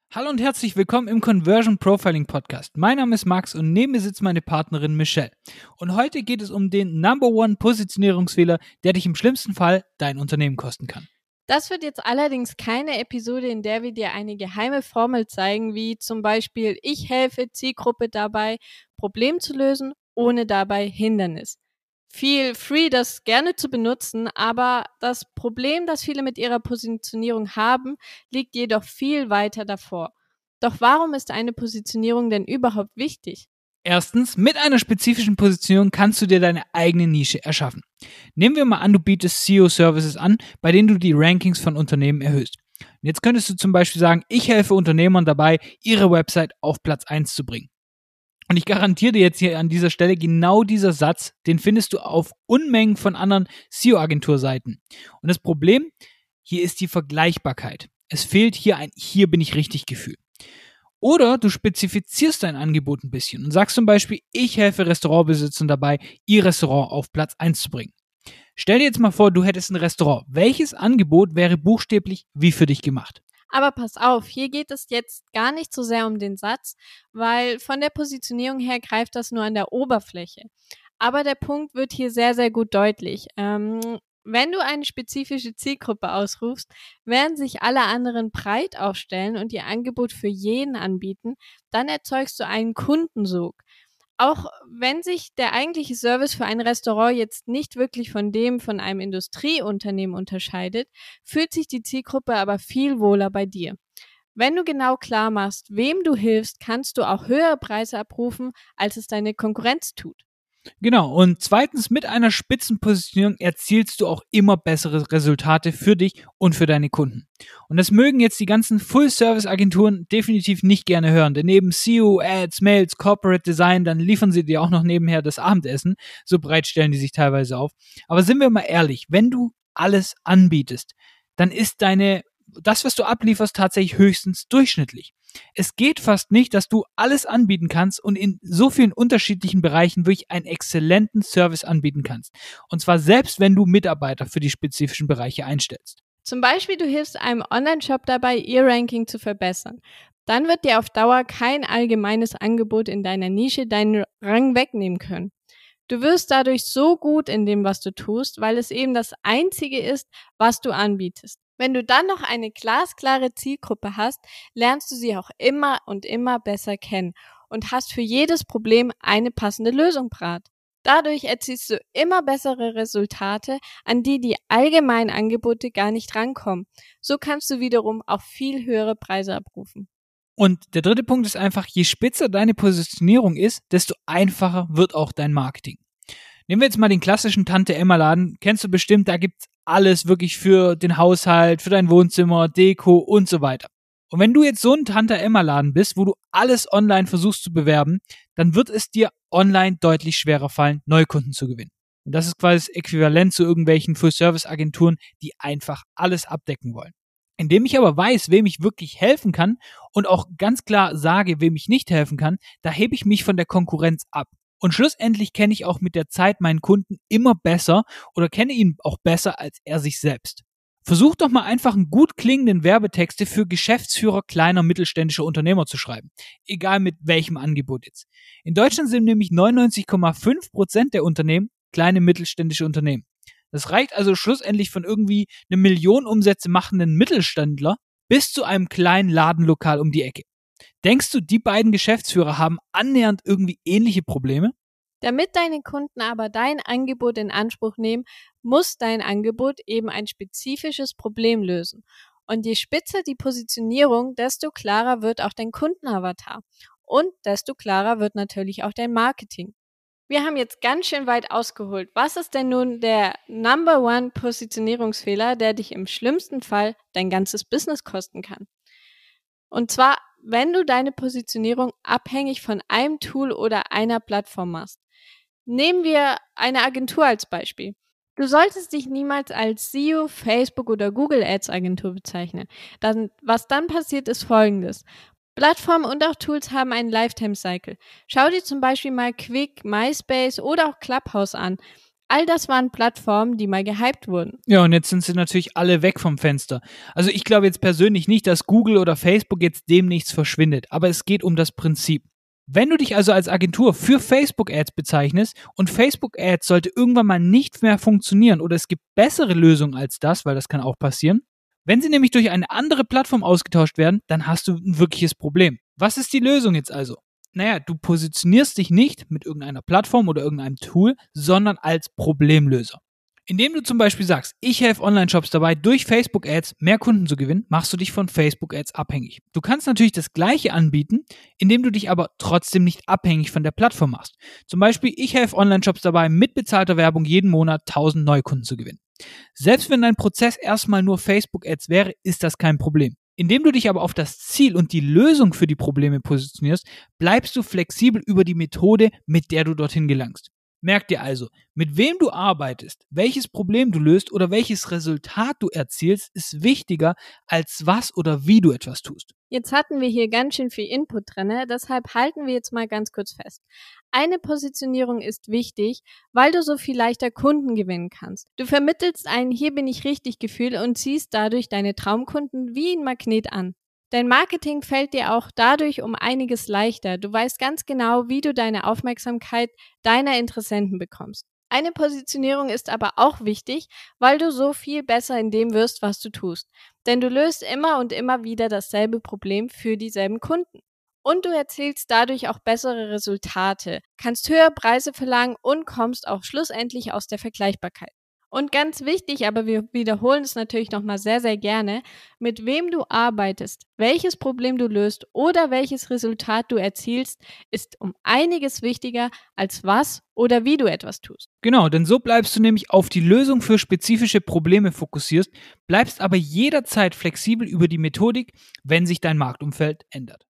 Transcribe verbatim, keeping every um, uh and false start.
Hallo und herzlich willkommen im Conversion Profiling Podcast. Mein Name ist Max und neben mir sitzt meine Partnerin Michelle. Und heute geht es um den Number One Positionierungsfehler, der dich im schlimmsten Fall dein Unternehmen kosten kann. Das wird jetzt allerdings keine Episode, in der wir dir eine geheime Formel zeigen, wie zum Beispiel: Ich helfe Zielgruppe dabei, Problem zu lösen, ohne dabei Hindernis. Feel free, das gerne zu benutzen, aber das Problem, das viele mit ihrer Positionierung haben, liegt jedoch viel weiter davor. Doch warum ist eine Positionierung denn überhaupt wichtig? Erstens, mit einer spezifischen Positionierung kannst du dir deine eigene Nische erschaffen. Nehmen wir mal an, du bietest S E O-Services an, bei denen du die Rankings von Unternehmen erhöhst. Und jetzt könntest du zum Beispiel sagen, ich helfe Unternehmern dabei, ihre Website auf Platz eins zu bringen. Und ich garantiere dir jetzt hier an dieser Stelle, genau dieser Satz, den findest du auf Unmengen von anderen S E O-Agenturseiten. Und das Problem, hier ist die Vergleichbarkeit. Es fehlt hier ein Hier bin ich richtig Gefühl. Oder du spezifizierst dein Angebot ein bisschen und sagst zum Beispiel, ich helfe Restaurantbesitzern dabei, ihr Restaurant auf Platz eins zu bringen. Stell dir jetzt mal vor, du hättest ein Restaurant. Welches Angebot wäre buchstäblich wie für dich gemacht? Aber pass auf, hier geht es jetzt gar nicht so sehr um den Satz, weil von der Positionierung her greift das nur an der Oberfläche. Aber der Punkt wird hier sehr, sehr gut deutlich. Ähm, wenn du eine spezifische Zielgruppe ausrufst, während sich alle anderen breit aufstellen und ihr Angebot für jeden anbieten, dann erzeugst du einen Kundensog. Auch wenn sich der eigentliche Service für ein Restaurant jetzt nicht wirklich von dem von einem Industrieunternehmen unterscheidet, fühlt sich die Zielgruppe aber viel wohler bei dir. Wenn du genau klar machst, wem du hilfst, kannst du auch höhere Preise abrufen, als es deine Konkurrenz tut. Genau, und zweitens, mit einer Spitzenpositionierung erzielst du auch immer bessere Resultate für dich und für deine Kunden. Und das mögen jetzt die ganzen Full-Service-Agenturen definitiv nicht gerne hören, denn neben S E O, Ads, Mails, Corporate Design, dann liefern sie dir auch noch nebenher das Abendessen. So breit stellen die sich teilweise auf. Aber sind wir mal ehrlich, wenn du alles anbietest, dann ist deine das, was du ablieferst, tatsächlich höchstens durchschnittlich. Es geht fast nicht, dass du alles anbieten kannst und in so vielen unterschiedlichen Bereichen wirklich einen exzellenten Service anbieten kannst. Und zwar selbst, wenn du Mitarbeiter für die spezifischen Bereiche einstellst. Zum Beispiel, du hilfst einem Online-Shop dabei, ihr Ranking zu verbessern. Dann wird dir auf Dauer kein allgemeines Angebot in deiner Nische deinen Rang wegnehmen können. Du wirst dadurch so gut in dem, was du tust, weil es eben das Einzige ist, was du anbietest. Wenn du dann noch eine glasklare Zielgruppe hast, lernst du sie auch immer und immer besser kennen und hast für jedes Problem eine passende Lösung parat. Dadurch erzielst du immer bessere Resultate, an die die allgemeinen Angebote gar nicht rankommen. So kannst du wiederum auch viel höhere Preise abrufen. Und der dritte Punkt ist einfach, je spitzer deine Positionierung ist, desto einfacher wird auch dein Marketing. Nehmen wir jetzt mal den klassischen Tante-Emma-Laden. Kennst du bestimmt, da gibt's alles wirklich für den Haushalt, für dein Wohnzimmer, Deko und so weiter. Und wenn du jetzt so ein Tante-Emma-Laden bist, wo du alles online versuchst zu bewerben, dann wird es dir online deutlich schwerer fallen, Neukunden zu gewinnen. Und das ist quasi das Äquivalent zu irgendwelchen Full-Service-Agenturen, die einfach alles abdecken wollen. Indem ich aber weiß, wem ich wirklich helfen kann und auch ganz klar sage, wem ich nicht helfen kann, da hebe ich mich von der Konkurrenz ab. Und schlussendlich kenne ich auch mit der Zeit meinen Kunden immer besser oder kenne ihn auch besser als er sich selbst. Versuch doch mal einfach einen gut klingenden Werbetexte für Geschäftsführer kleiner mittelständischer Unternehmer zu schreiben. Egal mit welchem Angebot jetzt. In Deutschland sind nämlich neunundneunzig Komma fünf Prozent der Unternehmen kleine mittelständische Unternehmen. Das reicht also schlussendlich von irgendwie eine Million Umsätze machenden Mittelständler bis zu einem kleinen Ladenlokal um die Ecke. Denkst du, die beiden Geschäftsführer haben annähernd irgendwie ähnliche Probleme? Damit deine Kunden aber dein Angebot in Anspruch nehmen, muss dein Angebot eben ein spezifisches Problem lösen. Und je spitzer die Positionierung, desto klarer wird auch dein Kundenavatar. Und desto klarer wird natürlich auch dein Marketing. Wir haben jetzt ganz schön weit ausgeholt. Was ist denn nun der Number One Positionierungsfehler, der dich im schlimmsten Fall dein ganzes Business kosten kann? Und zwar, wenn du deine Positionierung abhängig von einem Tool oder einer Plattform machst. Nehmen wir eine Agentur als Beispiel. Du solltest dich niemals als S E O, Facebook oder Google Ads Agentur bezeichnen. Dann, was dann passiert, ist Folgendes. Plattformen und auch Tools haben einen Lifetime Cycle. Schau dir zum Beispiel mal Quick, MySpace oder auch Clubhouse an. All das waren Plattformen, die mal gehypt wurden. Ja, und jetzt sind sie natürlich alle weg vom Fenster. Also ich glaube jetzt persönlich nicht, dass Google oder Facebook jetzt demnächst verschwindet, aber es geht um das Prinzip. Wenn du dich also als Agentur für Facebook-Ads bezeichnest und Facebook-Ads sollte irgendwann mal nicht mehr funktionieren oder es gibt bessere Lösungen als das, weil das kann auch passieren, wenn sie nämlich durch eine andere Plattform ausgetauscht werden, dann hast du ein wirkliches Problem. Was ist die Lösung jetzt also? Naja, du positionierst dich nicht mit irgendeiner Plattform oder irgendeinem Tool, sondern als Problemlöser. Indem du zum Beispiel sagst, ich helfe Online-Shops dabei, durch Facebook-Ads mehr Kunden zu gewinnen, machst du dich von Facebook-Ads abhängig. Du kannst natürlich das Gleiche anbieten, indem du dich aber trotzdem nicht abhängig von der Plattform machst. Zum Beispiel, ich helfe Online-Shops dabei, mit bezahlter Werbung jeden Monat tausend Neukunden zu gewinnen. Selbst wenn dein Prozess erstmal nur Facebook-Ads wäre, ist das kein Problem. Indem du dich aber auf das Ziel und die Lösung für die Probleme positionierst, bleibst du flexibel über die Methode, mit der du dorthin gelangst. Merk dir also, mit wem du arbeitest, welches Problem du löst oder welches Resultat du erzielst, ist wichtiger, als was oder wie du etwas tust. Jetzt hatten wir hier ganz schön viel Input drin, deshalb halten wir jetzt mal ganz kurz fest. Eine Positionierung ist wichtig, weil du so viel leichter Kunden gewinnen kannst. Du vermittelst ein Hier bin ich richtig Gefühl und ziehst dadurch deine Traumkunden wie ein Magnet an. Dein Marketing fällt dir auch dadurch um einiges leichter. Du weißt ganz genau, wie du deine Aufmerksamkeit deiner Interessenten bekommst. Eine Positionierung ist aber auch wichtig, weil du so viel besser in dem wirst, was du tust. Denn du löst immer und immer wieder dasselbe Problem für dieselben Kunden. Und du erzielst dadurch auch bessere Resultate, kannst höhere Preise verlangen und kommst auch schlussendlich aus der Vergleichbarkeit. Und ganz wichtig, aber wir wiederholen es natürlich nochmal sehr, sehr gerne, mit wem du arbeitest, welches Problem du löst oder welches Resultat du erzielst, ist um einiges wichtiger, als was oder wie du etwas tust. Genau, denn so bleibst du nämlich auf die Lösung für spezifische Probleme fokussiert, bleibst aber jederzeit flexibel über die Methodik, wenn sich dein Marktumfeld ändert.